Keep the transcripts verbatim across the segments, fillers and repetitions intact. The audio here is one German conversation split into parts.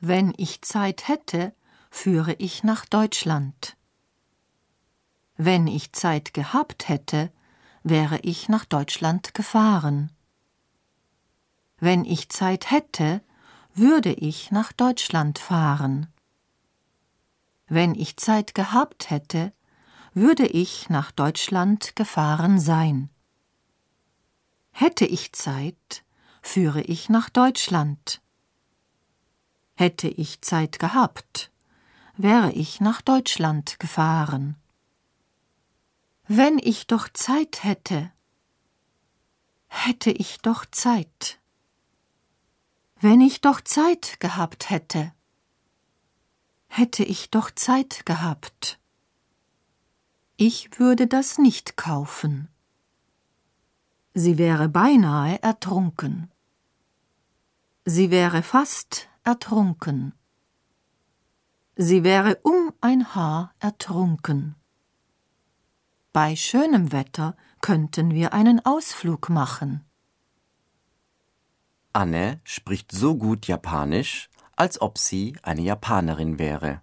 Wenn ich Zeit hätte, führe ich nach Deutschland. Wenn ich Zeit gehabt hätte, wäre ich nach Deutschland gefahren. Wenn ich Zeit hätte, würde ich nach Deutschland fahren. Wenn ich Zeit gehabt hätte, würde ich nach Deutschland gefahren sein. Hätte ich Zeit, führe ich nach Deutschland. Hätte ich Zeit gehabt, wäre ich nach Deutschland gefahren. Wenn ich doch Zeit hätte, hätte ich doch Zeit. Wenn ich doch Zeit gehabt hätte, hätte ich doch Zeit gehabt. Ich würde das nicht kaufen. Sie wäre beinahe ertrunken. Sie wäre fast ertrunken. Sie wäre um ein Haar ertrunken. Bei schönem Wetter könnten wir einen Ausflug machen. Anne spricht so gut Japanisch, als ob sie eine Japanerin wäre.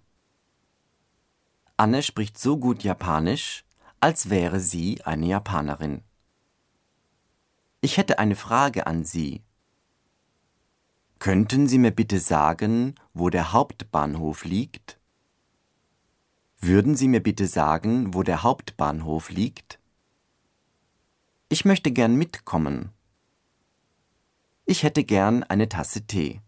Anne spricht so gut Japanisch, als wäre sie eine Japanerin. Ich hätte eine Frage an Sie. Könnten Sie mir bitte sagen, wo der Hauptbahnhof liegt? Würden Sie mir bitte sagen, wo der Hauptbahnhof liegt? Ich möchte gern mitkommen. Ich hätte gern eine Tasse Tee.